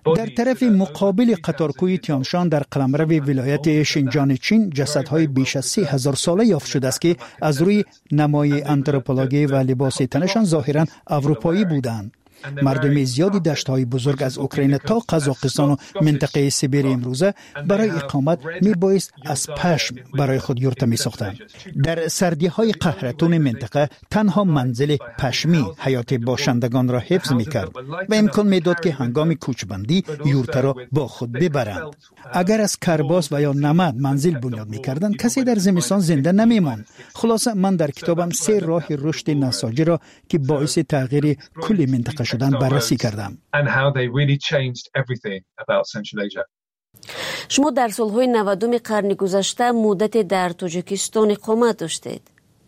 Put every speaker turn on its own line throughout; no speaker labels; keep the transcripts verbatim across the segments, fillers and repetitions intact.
در طرف مقابل قطارکوی تیانشان در قلمرو ولایت شینجان چین جسدهای بیش از سه هزار ساله یافت شده است که از روی نمای آنتروپولوژی و لباس تنشان ظاهراً اروپایی بودند. مردم زیادی دشت‌های بزرگ از اوکراین تا قزاقستان و منطقه سیبری امروزه برای اقامت میبایست از پشم برای خود یورت می‌ساختند. در سردی‌های قهرتون منطقه تنها منزل پشمی حیات باشندگان را حفظ می‌کرد و امکان میداد که هنگام کوچبندی یورت را با خود ببرند. اگر از کرباس و یا نمد منزل بنیاد می‌کردند کسی در زمستان زنده نمی‌ماند. خلاصه من در کتابم سه راه رشد نساجی را که باعث تغییر کل منطقه شدن بررسی کردم.
شما در سالهای نودم قرن گذشته مدت در تاجیکستان اقامت داشتید.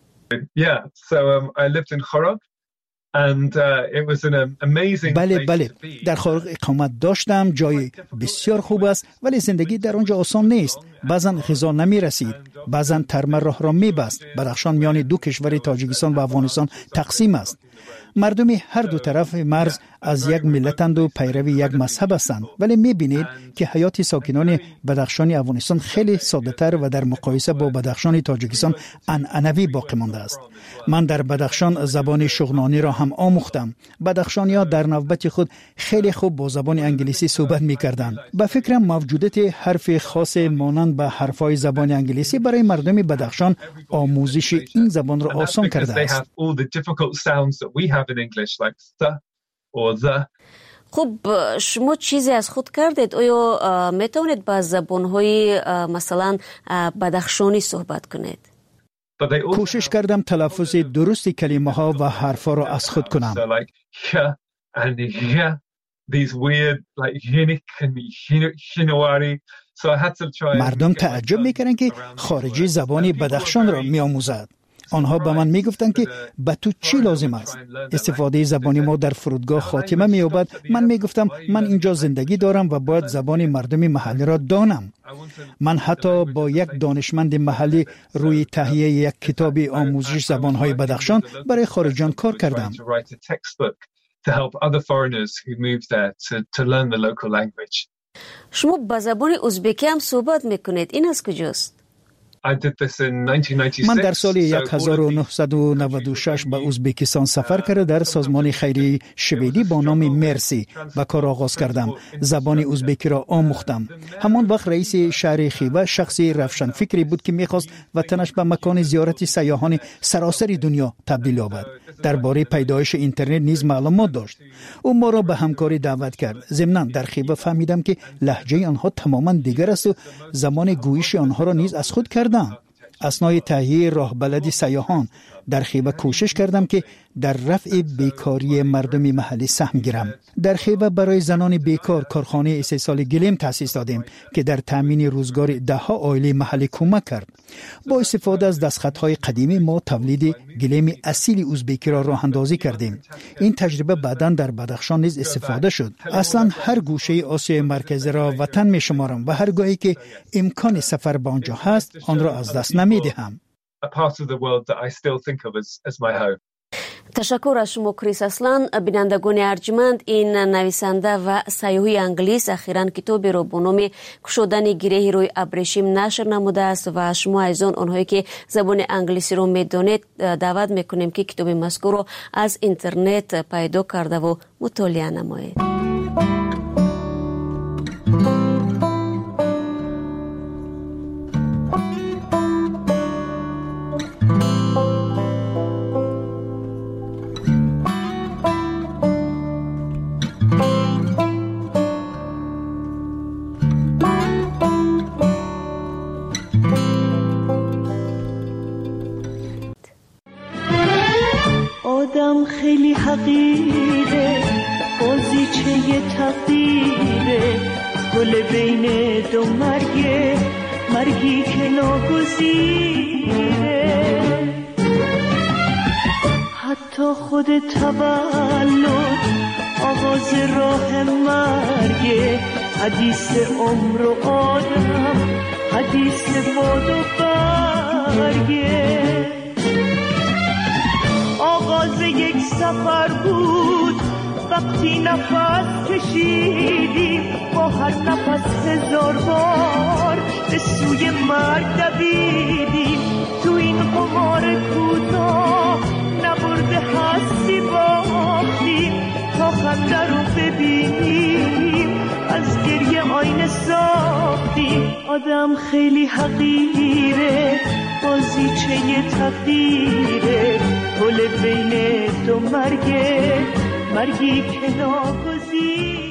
بله بله در خارج اقامت داشتم. جای بسیار خوب است ولی زندگی در آنجا آسان نیست. بعضا غذا نمی رسید، بعضا ترمه راه را می بست. بدخشان میان دو کشور تاجیکستان و افغانستان تقسیم است. مردم هر دو طرف مرز از یک ملتند و پیروی یک مذهب هستند، ولی می‌بینید که حیات ساکنان بدخشان افغانستان خیلی ساده‌تر و در مقایسه با بدخشان تاجیکستان عنعنوی باقی مانده است. من در بدخشان زبان شغنانی را هم آموختم. بدخشانی‌ها در نوبت خود خیلی خوب با زبان انگلیسی صحبت می‌کردند. به فکرم موجودیت حرف خاص مانند به حرف‌های زبان انگلیسی برای مردم بدخشان آموزش این زبان را آسان کرده است.
خب شما چیزی از خود کردید؟ آیا میتونید با زبان‌های مثلا بدخشانی صحبت کنید؟
کوشش کردم تلفظ درست کلمه ها و حرفا را از خود کنم. مردم تعجب میکردند که خارجی زبان بدخشان را میآموزد. آنها به من میگفتند که به تو چی لازم است؟ استفاده زبانی ما در فرودگاه خاتمه مییابد. من میگفتم من اینجا زندگی دارم و باید زبان مردم محلی را دانم. من حتی با یک دانشمند محلی روی تهیه یک کتاب آموزش زبانهای بدخشان برای خارجیان کار کردم.
شما با زبان ازبکی هم صحبت میکنید، این از کجاست؟
من در سال هزار و نهصد و نود و شش به ازبکستان سفر کرده در سازمان خیریه شویدی با نام مرسی و کار آغاز کردم. زبان ازبکی را آموختم. همان وقت رئیس شهر خیوه شخصی روشن فکری بود که میخواست وطنش به مکان زیارت سیاحان سراسر دنیا تبدیل یابد. درباره پیدایش اینترنت نیز معلومات داشت. او ما را به همکاری دعوت کرد. ضمناً در خیوه فهمیدم که لهجه آنها تماماً دیگر است و زمان گویش آنها را نیز از خود کردم. اثنای تهیه راهبلدی سیاحان در خیوه کوشش کردم که در رفع بیکاری مردم محلی سهم گیرم. در خیوه برای زنان بیکار کارخانه استحصال گلیم تأسیس دادیم که در تامین روزگار ده ها عائله محلی کمک کرد. با استفاده از دستخطهای قدیمی ما تولید گلیم اصیل ازبکی را راه اندازی کردیم. این تجربه بعداً در بدخشان نیز استفاده شد. اصلا هر گوشه آسیای مرکزی را وطن می شمارم و هر گاهی که امکان سفر به آنجا هست آن را از دست نمی دهم.
تشکر از شما کریس اسلان. بینندگان ارجمند، این نویسنده و سیاح انگلیس اخیراً کتابی را به نام گشودن گره روی ابریشم نشر نموده است و شما عزیزان آنهایی که زبان انگلیسی را میدانید دعوت میکنیم که کتاب مذکور را از اینترنت پیدا کرده و مطالعه نمایید.
آدم خیلی حقیره، بازیچه تقدیره، گل بین دو مرگه، مرگی که ناگزیره. حتی خود تولد آغاز راه مرگه، حدیث عمر و آدم، حدیث باد و برگه. آغاز یک سفر بود وقتی نفس کشیدیم، نفس هزار بار به سوی مرگ دویدیم، تو این قمار کوتاه نبرده هستی باختیم، تا خنده رو ببینیم از گریه آینه ساختیم. آدم خیلی حقیره، بازیچه تقدیره، گل بین دو مرگه، مرگی که ناگزیره.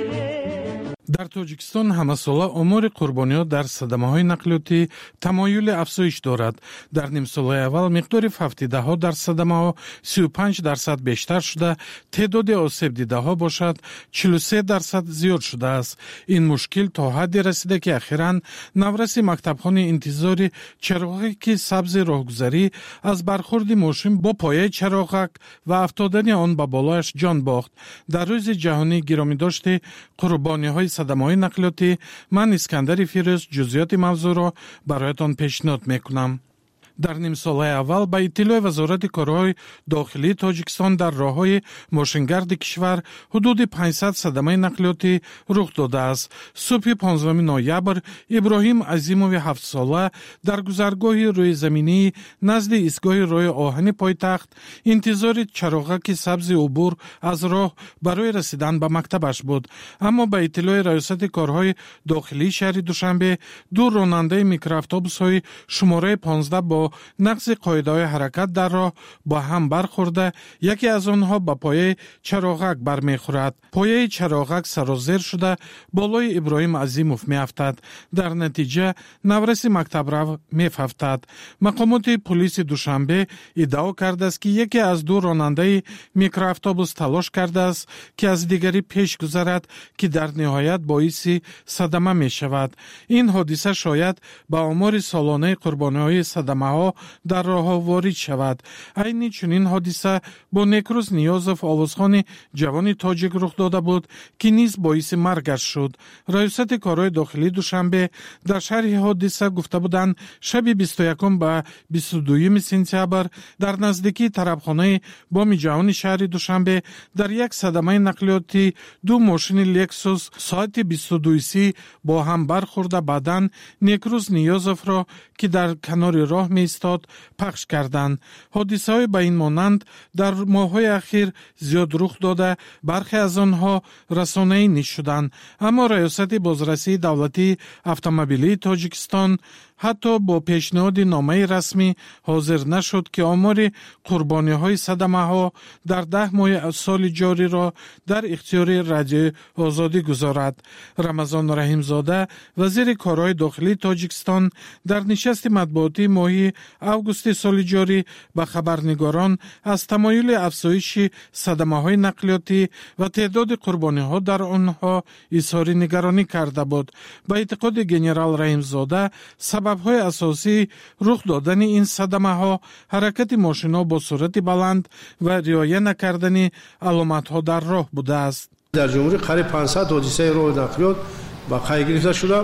در تاجیکستان همه‌ساله آمار قربانی‌ها در صدمه‌های نقلیاتی تمایل افزایش دارد. در نیم سال اول مقدار فوتیده‌ها در صدمه‌ها سی و پنج درصد بیشتر شده، تعداد آسیب دیده‌ها باشد چهل و سه درصد زیاد شده است. این مشکل تا حدی رسیده که اخیراً نورس مکتبخانه انتظاری چراغک سبز راهگذاری از برخورد ماشین با پایه چراغک و افتادن آن به بالایش جان باخت. در روز جهانی گرامی داشته قربانی‌های صدمه‌های نقلیاتی، من اسکندر فیروز جزئیات موضوع را برایتان پیشنهاد میکنم. در نیم سال اول با اطلاع وزارت کارهای داخلی تاجیکستان در راههای ماشینگرد کشور حدود پانصد صدمه نقلیاتی رخ داده است. صبح پانزدهم نوامبر ابراهیم عظیموی هفت ساله در گذرگاه روی زمینی نزد ایستگاه راه آهن پایتخت انتظار چراغک سبز عبور از راه برای رسیدن به مکتبش بود، اما با اطلاع ریاست کارهای داخلی شهر دوشنبه دو راننده میکرواتوبوس‌های شماره پانزده با نقض قاعده‌های حرکت در راه با هم برخورده، یکی از آنها با پایه چراغک برمیخورد. پایه چراغک سرازیر شده بالای ابراهیم عظیموف میافتد. در نتیجه نورس مکتب رو میافتد. مقامات پلیس دوشنبه ادعا کرده است که یکی از دو راننده میکرواتوبوس تلاش کرده است که از دیگری پیش گذرد که در نهایت باعث صدمه می شود. این حادثه شاید به آمار سالانه قربانی‌های صدمه در راه وارد شود. عین چنین حادثه با نیکروز نیازف آوازخان جوان تاجیک رخ داده بود که نیز باعث مرگش شد. ریاست کارهای داخلی دوشنبه در شرح حادثه گفته بودند شب بیست و یکم به بیست و دوم سپتامبر در نزدیکی طربخانه بام جوان شهر دوشنبه در یک صدمه نقلیاتی دو ماشین لکسوس ساعت بیست و دو سی با هم برخورده بعداً نیکروز نیازف را که در کنار راه می استاد پخش کردند. حادثه های به این مانند در ماه‌های اخیر زیاد رخ داده، برخی از آنها رسانه‌ای نشدند، اما ریاست بازرسی دولتی اتومبیلی تاجیکستان حتی با پیشنهاد نامه رسمی حاضر نشد که آمار قربانی های صدمه ها در ده ماه سال جاری را در اختیار رادیو آزادی گذارد. رمضان رحیمزاده وزیر کارهای داخلی تاجیکستان در نشست مطبوعاتی ماهی اوگوست سال جاری به خبرنگاران از تمایل افزایش صدمه های نقلیاتی و تعداد قربانی ها در آنها اظهار نگرانی کرده بود. با اعتقاد گنرال رحیمزاده سبب های اساسی رخ دادن این صدمه ها حرکت ماشینا با سرعت بلند و رعایت نکردن علامت ها در راه بوده است.
در جمهوری قریب پانصد حادثه راه نقلیات با قید گرفته شده.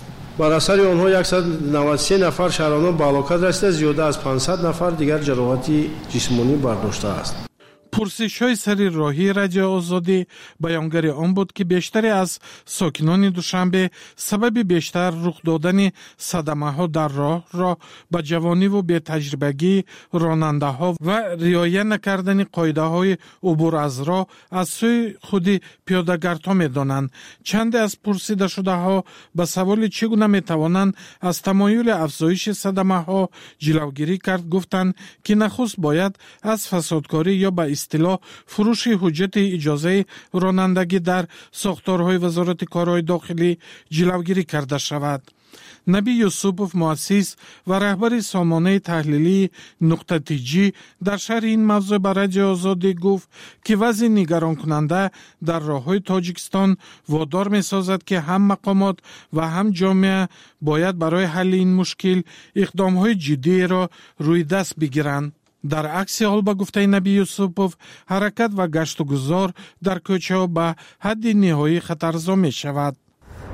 بر اثر آنها صد و نود و سه نفر شهروندان به هلاکت رسیده، زیاده از پانصد نفر دیگر جراحت جسمانی برداشته است.
پرسش های سری راهی رادیو آزادی بیانگر آن بود که بیشتری از ساکنان دوشنبه سبب بیشتر رخ دادن صدمه ها در راه را به جوانی و بی تجربگی راننده ها و رعایت نکردن قاعده های عبور از راه از سوی خود پیاده‌گردها می دانند. چند از پرسیده شده ها به سوال چگونه می توانند از تمایل افزایش صدمه ها جلوگیری کرد گفتند که نخست باید از فسادکاری یا به اصطلاح فروش حجت اجازه رانندگی در ساختارهای وزارت کارهای داخلی جلوگیری کرده شود. نبی یوسفوف مؤسس و رهبر سامانه تحلیلی نقطه تیجی در شرح این موضوع به رادیو آزادی گفت که وضع نگران کننده در راههای تاجیکستان وادار می سازد که هم مقامات و هم جامعه باید برای حل این مشکل اقدامهای جدی را روی دست بگیرند. در عکس حال با گفته نبی یوسفوف حرکت و گشت و گذار در کوچه ها به حد نهایی خطرزا می شود.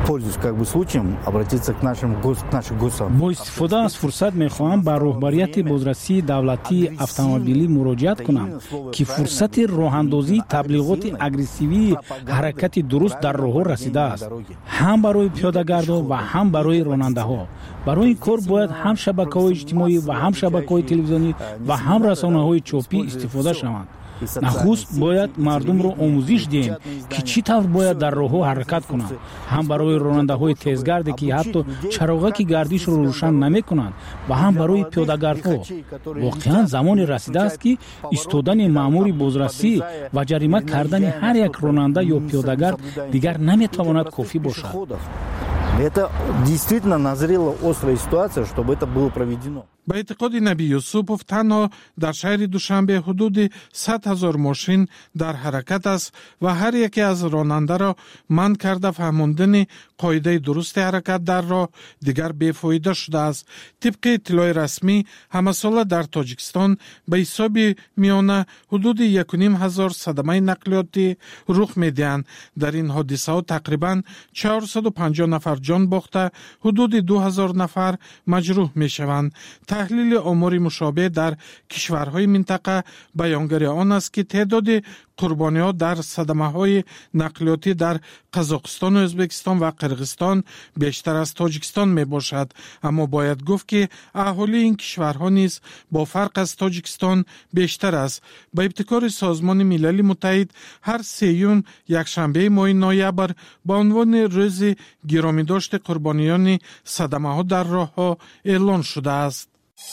пользуясь как бы случаем, обратиться к нашим гос, к нашим госам.
با استفاده از فرصت میخواهم به رهبریت بازرسی دولتی اتومبیلی مراجعت کنم که فرصت راهاندازی تبلیغات اگریسیوی حرکت درست در راه‌ها رسیده است، هم برای پیاده‌گردان و هم برای راننده‌ها. برای این کار باید هم شبکه‌های اجتماعی و هم شبکه‌های تلویزیونی و هم رسانه‌های چاپی استفاده شوند. نخست باید مردم را آموزش دهیم که چی طور باید در راه‌ها حرکت کنند، هم برای راننده‌های تیزگردی که حتی چراغک گردش رو روشن نمی‌کنند و هم برای پیاده‌گردها. واقعا زمان رسیده است که ایستادن مأمور بازرسی و جریمه کردن هر یک راننده یا پیاده‌گرد دیگر نمی‌تواند کافی باشد.
Это действительно назрела острая ситуация, чтобы это было проведено.
با اعتقاد نبی یوسفوف تنها در شهر دوشنبه حدود صد هزار ماشین در حرکت است و هر یکی از راننده را منع کرده فهماندن قاعده درست حرکت در راه دیگر بی‌فایده شده است. طبق اطلاع رسمی همه ساله در تاجیکستان به حساب میانه حدود یک و نیم هزار صدمه نقلیاتی رخ میدهند. در این حادثه ها تقریبا چهارصد و پنجاه نفر جان باخته حدود دو هزار نفر مجروح میشوند. تحلیل آمار مشابه در کشورهای منطقه بیانگر آن است که تعداد قربانی‌ها در صدمه‌های نقلیاتی در قزاقستان و ازبکستان و قرغیزستان بیشتر از تاجیکستان میباشد. اما باید گفت که اهالی این کشورها نیز با فرق از تاجیکستان بیشتر است. با ابتکار سازمان ملل متحد هر سیوم یکشنبه ماه نوامبر با عنوان روز گرامی داشت قربانیان صدمه‌ها در راه‌ها اعلان شده است.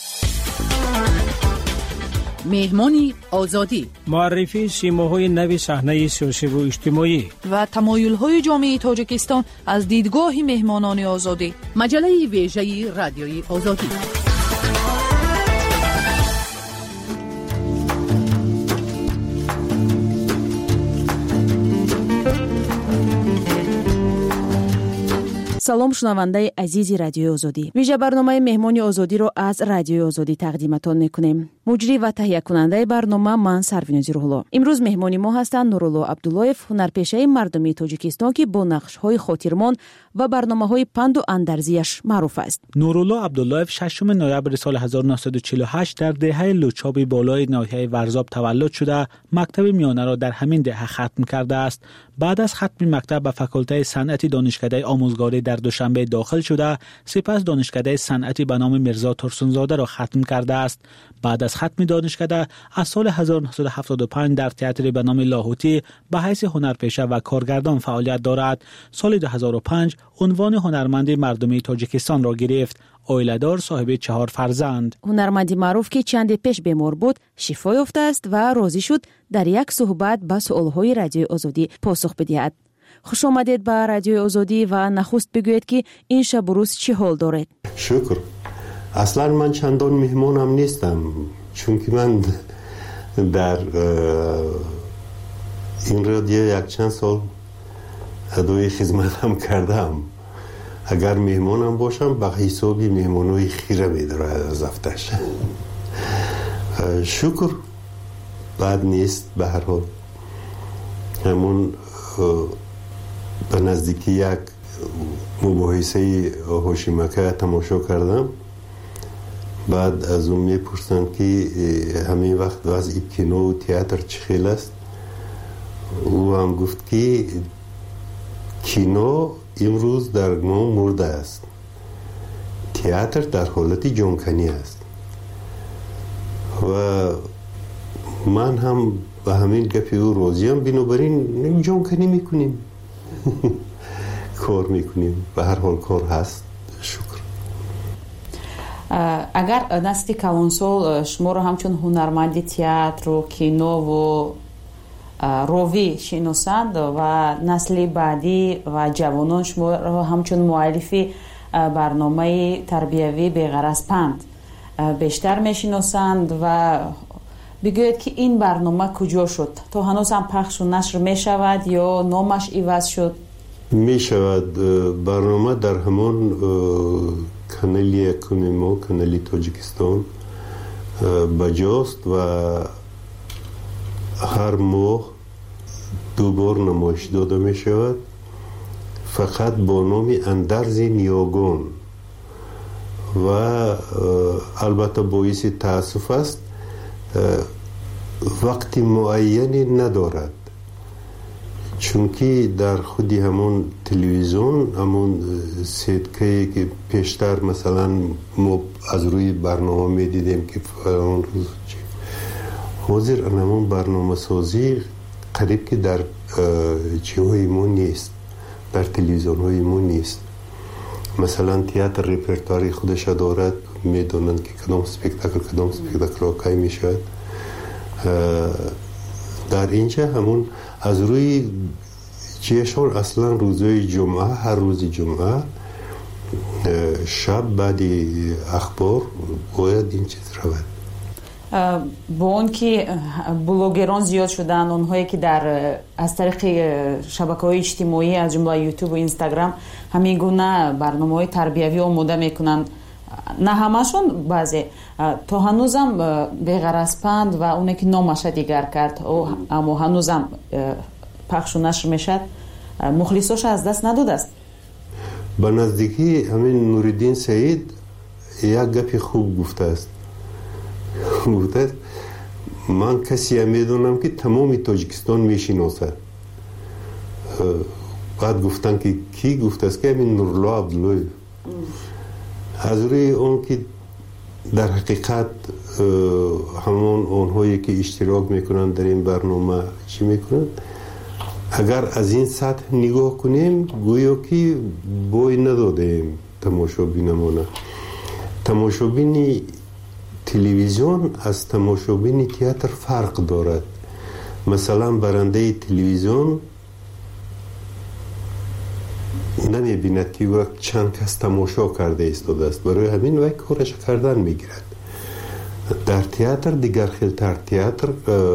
مهمانی آزادی،
معرفی سیماهای نو صحنه سیاسی و اجتماعی
و تمایل‌های جامعه تاجیکستان از دیدگاه مهمانان آزادی. مجله ویژه رادیوی آزادی.
салом шунавандаи азизи радиои озодӣ. вижа барномаи меҳмони озодиро аз радиои озодӣ тақдиматон мекунем. муҷрӣ ва таҳиякунандаи барнома ман Сарвинози Рӯҳулло. имрӯз меҳмони мо ҳастанд Нурулло Абдуллоев, ҳунарпешаи мардумии Тоҷикистон ки бо нақшҳои хотирмон ва барномаҳои панду андарзияш маъруф аст.
Нурулло Абдуллоев шашум ноябри соли ҳазору наҳсаду чилу ҳашт дар деҳаи Лучоби болои ноҳияи Варзоб таваллуд шуда, мактаби миёнаро дар ҳамин деҳа хатм кардааст. баъд аз хатми мактаб ба факултаи санъати донишкадаи омӯзгорӣ дар Душанбе дохил шуда, сипас донишкадаи санъати ба номи Мирзо Турсунзодаро хатм кардааст. баъд аз хатми донишкада аз соли ҳазору наҳсаду ҳафтоду панҷ дар театри ба номи Лоҳутӣ ба ҳайси ҳунарпеша ва коргардон фаъолият дорад. соли ду ҳазору панҷ унвони ҳунарманди мардумии Тоҷикистонро гирифт. оиладор, соҳиби чаҳор фарзанд.
ҳунарманди маъруф ки чанде пеш бемор буд, шифо ёфтааст ва розӣ шуд дар як суҳбат ба суолҳои радиои озодӣ посух бидиҳад. хуш омадед ба радиои озодӣ ва нахуст бигӯед ки ин шабу рӯз чӣ ҳол доред?
шукр. аслан ман чандон меҳмонам нестам, чунки ман дар ин радио якчанд сол адои хизматам кардам. агар меҳмонам бошам ба ҳисоби меҳмонои хира медорад аз афташ. шукр, бад нест. ба ҳар ҳол ҳамон ба наздики як мубоҳисаи ҳошимака тамошо кардам. баъд аз он мепурсанд ки ҳамин вақт вазъи кинову театр чӣ хел аст. ӯ ҳам гуфт ки кино имрӯз дар ном мурда аст, театр дар ҳолати ҷонканӣ аст. ва ман ҳам ба ҳамин гапи ӯ розиам. бинобар ин ҷонканӣ мекунем, кор мекунем. ба ҳар ҳол кор ҳаст. шукр.
агар насли калонсол шуморо ҳамчун ҳунарманди театру кинову рови шиносанд ва насли баъдӣ ва ҷавонон шуморо ҳамчун муаллифи барномаи тарбиявӣ беғараз панд бештар мешиносанд ва бигӯед ки ин барнома куҷо шуд? то ҳанӯз ҳам пахшу нашр мешавад ё номаш иваз шуд?
мешавад. барнома дар ҳамон канали якуми мо, канали Тоҷикистон баҷост ва ҳар моҳ ду бор намоиш дода мешавад. فقط با نام اندرز نیاگون و البته باعث تاسف است وقت معینی ندارد، چون که در خودی همون تلویزیون همون سیدکه که پیشتر مثلا ما از روی برنامه می دیدیم که اون روز حاضر همون برنامه سازی قریب که در چیهای ما نیست، در تلویزیون های ما نیست. مثلا تئاتر رپرتواری خودش دارد، میدونند که کدام سپکتاکل کدام سپکتاکل واقعی میشود. در اینجا همون از روی چیشون اصلا روزهای جمعه، هر روز جمعه شب بعد اخبار باید این چیز رود.
با اون که بلوگران زیاد شدن، اونهایی که در از طریق شبکه‌های اجتماعی از جمله یوتیوب و اینستاگرام همین گونه برنامه‌های تربیوی آماده میکنن، نه همشون، بعضی تا هنوزم بی‌غرض‌پند و اونی که نامش دیگر کرد اما هنوزم پخش و نشر میشد، مخلصاش از دست نداده است.
به نزدیکی همین نوردین سعید یک گپی خوب گفته است. گفته است من کسی میدونم که تمام تاجیکستان میشناسد. بعد گفتن که کی؟ گفته است که همین نورالله عبدالله. از روی اون که در حقیقت همون اونهایی که اشتراک میکنن در این برنامه چی میکنن، اگر از این سطح نگاه کنیم گویا که بوی ندادیم تماشابینمونه. تماشابین تلویزیون از تماشابین تئاتر فرق دارد. مثلا برنده تلویزیون نمیبیند که وقت چند کس تماشا کرده ایستاده است، برای همین وقت کارش کردن میگیرد. در تئاتر دیگر خیلتر تئاتر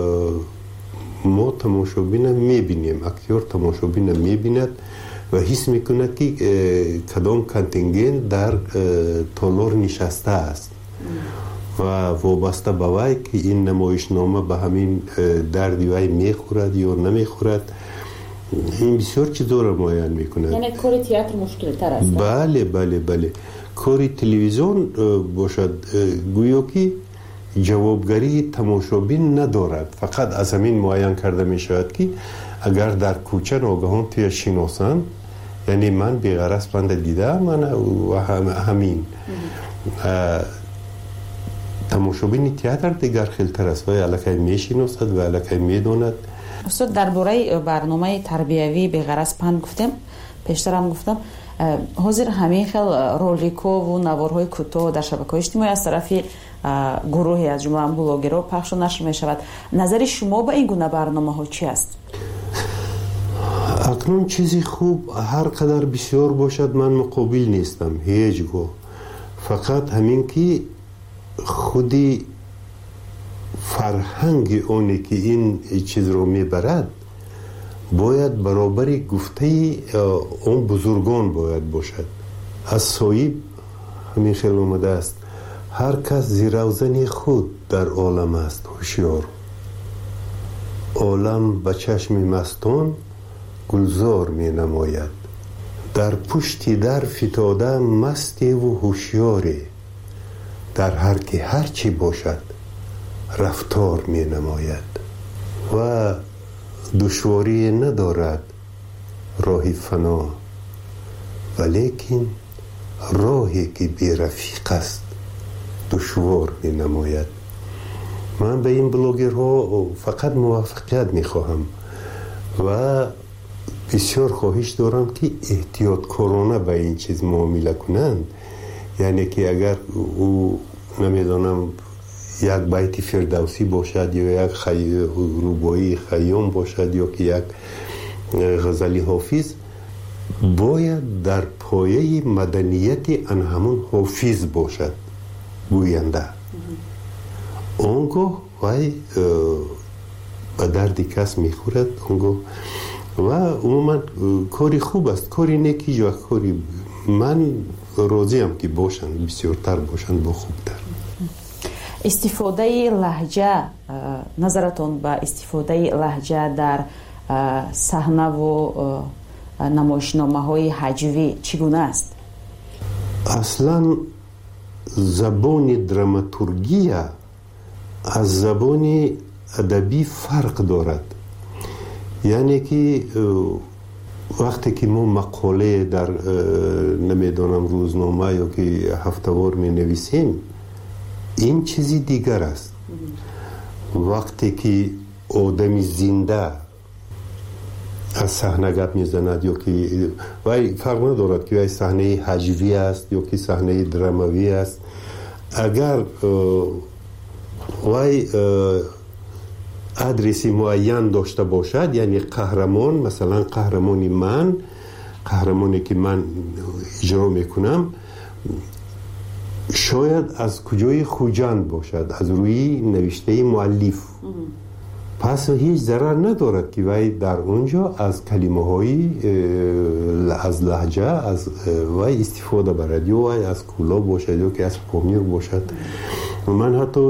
ما تماشابین میبینیم، اکتور تماشابین میبیند و حس میکند که کدام کانتینگنت در تالار نشسته است و وابسته به وی که این نمایشنامه به همین دردی وی میخورد یا نمیخورد. این بسیار چیزا را معین میکند.
یعنی کار تئاتر مشکل تر است.
بله بله بله. کار تلویزیون باشد گویا که جوابگری تماشابین ندارد، فقط از همین معین کرده می شود که اگر در کوچه ناگهان توی شناسن، یعنی من بی‌غرض بنده دیده من و هم همین تماشابین تئاتر دیگر خیلتر است و الکی می شناسد و الکی می داند.
استاد درباره برنامه تربیوی بی‌غرض پند گفتم، پیشتر هم گفتم حاضر همین خیل رولیک‌ها و نوارهای کوتاه در شبکه‌های اجتماعی از طرف گروهی از جمله بلوگرها پخش و نشر می شود. نظر شما به این گونه برنامه ها چی است؟
اکنون چیزی خوب هر قدر بسیار باشد من مقابل نیستم هیچ گاه، فقط همین که خودی فرهنگ اونی که این چیز رو میبرد باید برابری گفته اون بزرگان باید باشد. از صاحب همین خیلی اومده است هر کس زیروزن خود در عالم است هوشیار، عالم به چشم مستان گلزار می نماید، در پشتی در فتاده مستی و هوشیاری، در هر که هر چی باشد رفتار می نماید و دشواری ندارد راه فنا، ولیکن راهی که بی رفیق است دشوار می نماید. من به این بلوگرها فقط موفقیت می خواهم و بسیار خواهش دارم که احتیاط کارانه به این چیز معامله کنند. یعنی که اگر او نمیدانم یک بیت فردوسی باشد یا یک خی... روبایی خیام باشد یا که یک غزلی حافظ، باید در پایه مدنیت ان همون حافظ باشد گوینده. اونگاه وی به درد کس میخورد اونگاه و عموما کاری خوب است، کاری نیکی و کاری من راضیم که باشند، بسیارتر باشند با خوبتر.
استفاده لهجه، نظرتون به استفاده لهجه در صحنه و намоишномаҳои ҳаҷвӣ чӣ гуна аст?
аслан забони драматургия аз забони адабӣ фарқ дорад. яъне ки вақте ки мо мақолае дар намедонам рӯзнома ёки ҳафтавор менависем, ин чизи дигар аст. вақте ки одами зинда аз саҳна гап мезанад ёки вай фарқ надорад ки вай саҳнаи ҳаҷвӣ аст ёки саҳнаи драмавӣ аст, агар вай адреси муайян дошта бошад, яъне қаҳрамон, масалан қаҳрамони ман, қаҳрамоне ки ман иҷро мекунам, шояд аз куҷои хуҷанд бошад, аз рӯи навиштаи муаллиф. пас ҳеҷ зарар надорад ки вай дар онҷо аз калимаҳои аз лаҳҷа аз вай истифода барад, ё вай аз кӯло бошад ёки аз помир бошад. ман ҳатто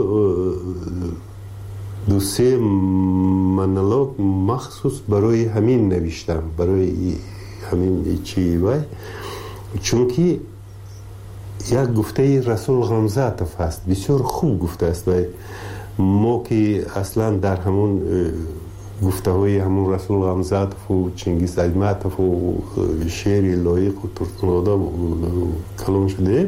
ду се монолог махсус барои ҳамин навиштам, барои ҳамин чӣ вай, чунки як гуфтаи Расул Ғамзатов ҳаст, бисёр хуб гуфтааст вай. мо ки аслан дар ҳамун гуфтаҳои ҳамун Расул Ғамзатову Чингиз Айтматову шеъри лоиқу туркмодоб калон шудаем.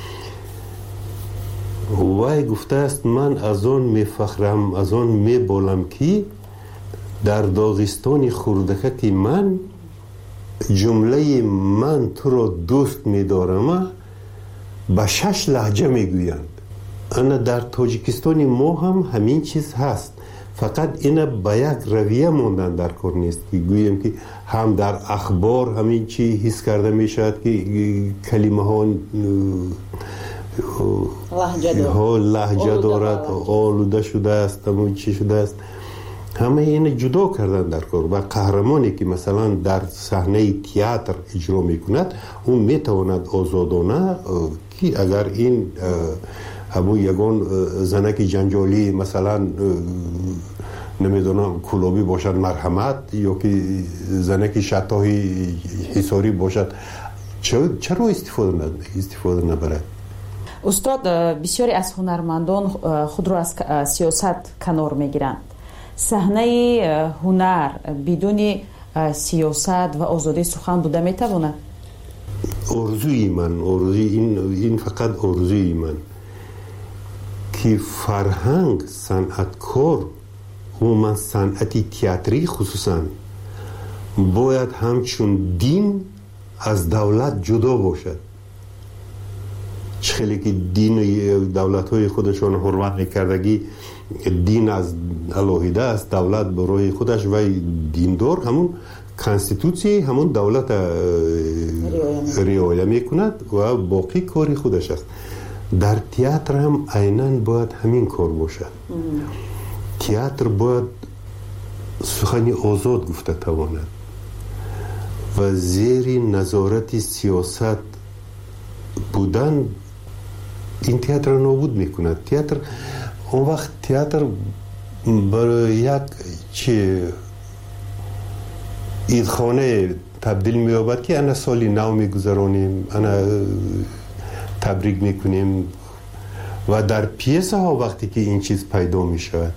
вай гуфтааст: ман аз он мефахрам, аз он меболам ки дар Доғистони хурдакаки ман ҷумлаи ман туро дӯст медорама ба шаш лаҳҷа мегӯянд. ана дар Тоҷикистони мо ҳам ҳамин чиз ҳаст, фақат ина ба як равия мондан дар кор нест ки гӯем ки ҳам дар ахбор ҳамин чӣ ҳис карда мешавад ки калимаҳо лаҳҷа дорад, олуда шудааст, ҳамон чӣ шудааст. ҳамаи ина ҷудо кардан дар кор. ва қаҳрамоне ки масалан дар саҳнаи театр иҷро мекунад, ӯ метавонад озодона ки агар ин ҳамун ягон занаки ҷанҷолӣ масалан намедонам кӯлобӣ бошад марҳамат, ёки занаки шаттоҳи ҳисорӣ бошад, чаро истифода набарад?
устод, бисёре аз ҳунармандон худро аз сиёсат канор мегиранд. саҳнаи ҳунар бидуни сиёсат ва озодии сухан буда метавонад?
орзуи ман, ин фақат орзуи ман ки фарҳанг, санъаткор, умуман санъати театрӣ хусусан бояд ҳамчун дин аз давлат ҷудо бошад. чӣ хеле ки дини давлатҳои худашон ҳурмат мекардагӣ, дин аз алоҳида аст, давлат ба роҳи худаш, вай диндор ҳамун конститутсияи ҳамун давлата риоя мекунад ва боқӣ кори худаш аст. дар театр ҳам айнан бояд ҳамин кор бошад. театр бояд сухани озод гуфта тавонад ва зери назорати сиёсат будан ин театрро нобуд мекунад. театр он вақт театр барои як чи идхона табдил меёбад ки ана соли нав мегузаронем, ана табрик мекунем ва дар пьесаҳо вақте ки ин чиз пайдо мешавад,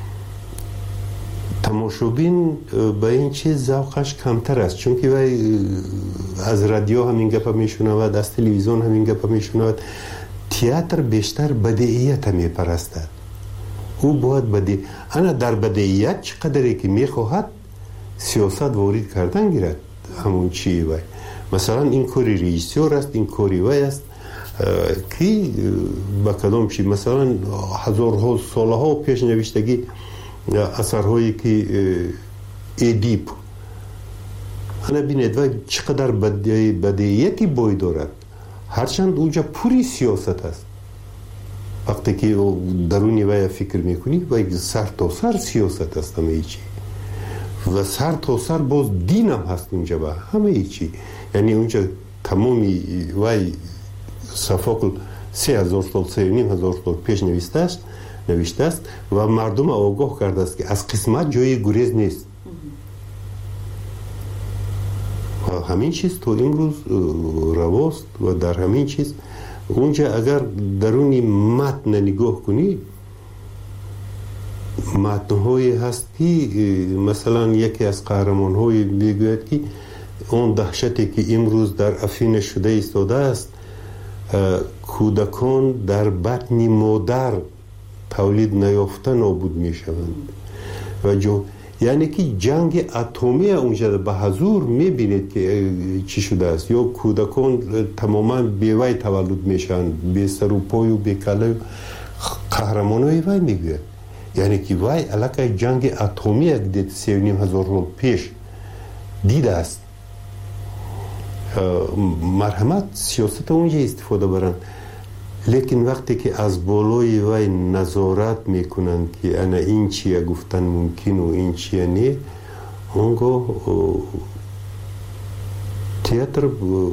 тамошобин ба ин чиз завқаш камтар аст, чунки вай аз радио ҳамин гапа мешунавад, аз телевизион ҳамин гапа мешунавад. театр бештар бадеията мепарастад. ӯ бояд баде ана дар бадеият чӣ қадаре ки мехоҳад сиёсат ворид кардан гирад ҳамун чии вай. масалан ин кори режиссёр аст, ин кори вай аст ки ба кадом чӣ масалан ҳазорҳо солаҳо пеш навиштагӣ асарҳое ки эдип, ана бинед вай чӣ қадар бадеияти бой дорад, ҳарчанд унҷа пури сиёсат аст. вақте ки даруни вай фикр мекунӣ, вай сар то сар сиёсат аст ҳамаи чӣ, ва сар то сар боз динам ҳаст унҷа ба ҳамаи чӣ. яъне унҷа тамоми вай Софокл се ҳазор сол се ним ҳазор сол пеш навистааст навиштааст ва мардума огоҳ кардааст ки аз қисмат ҷои гурез нест. همین چیز تو امروز رواست و در همین چیز اونجا اگر درونی متن نگاه کنی متن‌هایی هست که مثلا یکی از قهرمان‌های میگوید که اون دهشتی که امروز در افین شده ایستاده است کودکان در بطن مادر تولید نیافته نابود میشوند و جو یعنی که جنگ اتمی اونجا به حضور میبینید که چی شده است یا کودکان تماما بیوی تولد میشن بی سر و پای و بی کله قهرمانای وی میگوید یعنی که وی علاقه جنگ اتمی یک دید سی و نیم هزار سال پیش دیده است مرحمت سیاست اونجا استفاده برند لیکن وقتی که از بالای وی نظارت میکنند که انا این چیه گفتن ممکن و این چیه نه اونگاه تئاتر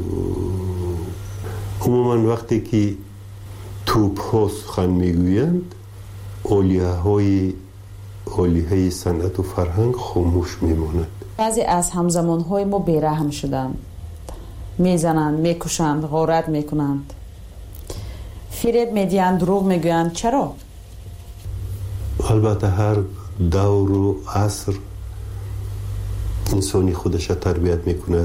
عموما وقتی که توپ ها سخن میگویند اولیه های اولیه صنعت و فرهنگ خاموش میماند.
بعضی از همزمان های ما بیرحم شدند، میزنند، میکشند، غارت میکنند، فریب میدیند، دروغ میگویند. چرا؟
البته هر دور و عصر انسانی خودش تربیت میکند،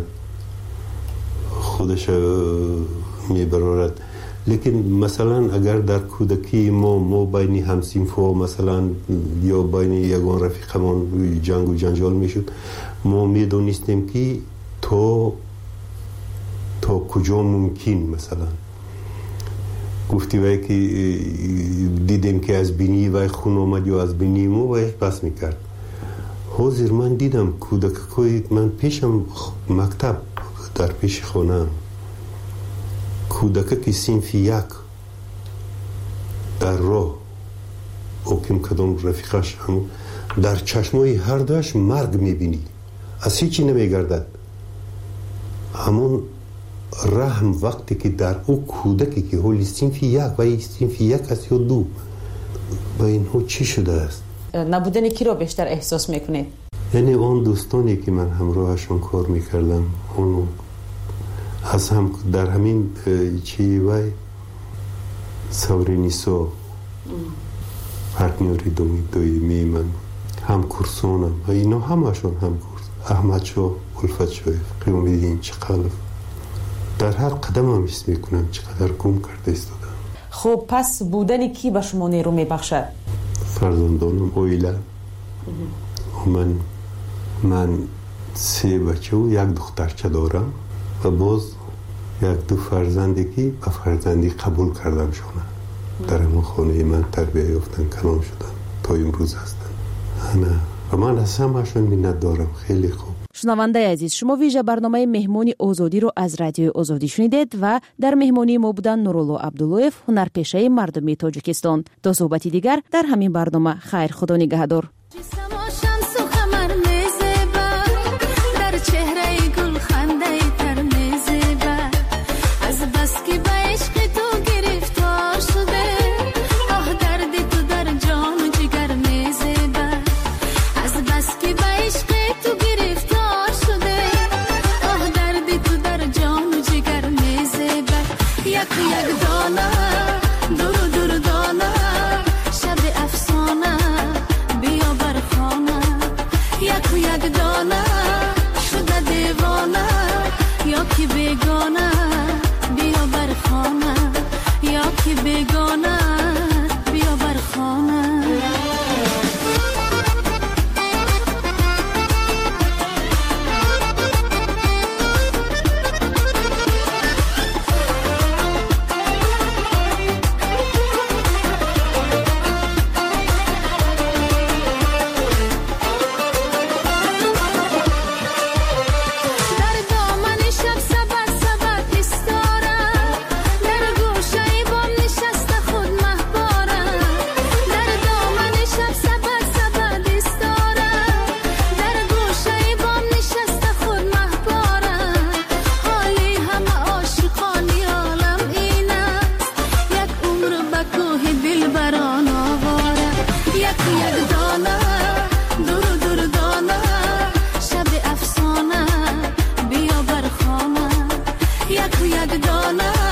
خودش میبرارد. لیکن مثلا اگر در کودکی ما ما بین همسینفا مثلا یا بین یگان رفیقمان جنگ و جنجال میشد، ما میدونستیم که تو تا کجا ممکن مثلا گفتی وای که دیدیم که از بینی وای خون آمد یا از بینی ما وای پس میکرد. حاضر من دیدم کودکای من پیشم مکتب در پیش خانم کودک که صنف یک در راه اوکیم کدام رفیقش هم در چشمای هر دوش مرگ میبینی، از هیچی نمیگردد. همون رحم وقتی که در او کودکی که حالی صنف یک و صنف یک است یا دو با اینها چی شده است؟
نبودن کی رو بیشتر احساس میکنید؟
یعنی اون دوستانی که من همراهشون کار میکردم اون از هم در همین چی وای سوری نیسو پارتنری دومی دویمی من هم کورسونم اینا همشون هم کورس احمد شو الفت شوی قیوم دیدین چقدر در هر قدم هم حس میکنم چقدر گم کرده ایستادم.
خب پس بودن کی به شما نیرو میبخشد؟
فرزندانم اویلا من من سه بچه و یک دخترچه دارم و باز یک دو فرزندی که به فرزندی قبول کردم شونه در همون خانه من تربیه یافتن کلام شدن تا امروز هستن. انا و من از همشون منت دارم. خیلی خوب.
شنونده عزیز، شما ویژه برنامه مهمانی آزادی رو از رادیو آزادی شنیدید و در مهمانی ما بودن نورالله عبداللهیف، هنرپیشه مردمی تاجیکستان. تا صحبتی دیگر در همین برنامه. خیر، خدا نگهدار.
خود یک دانه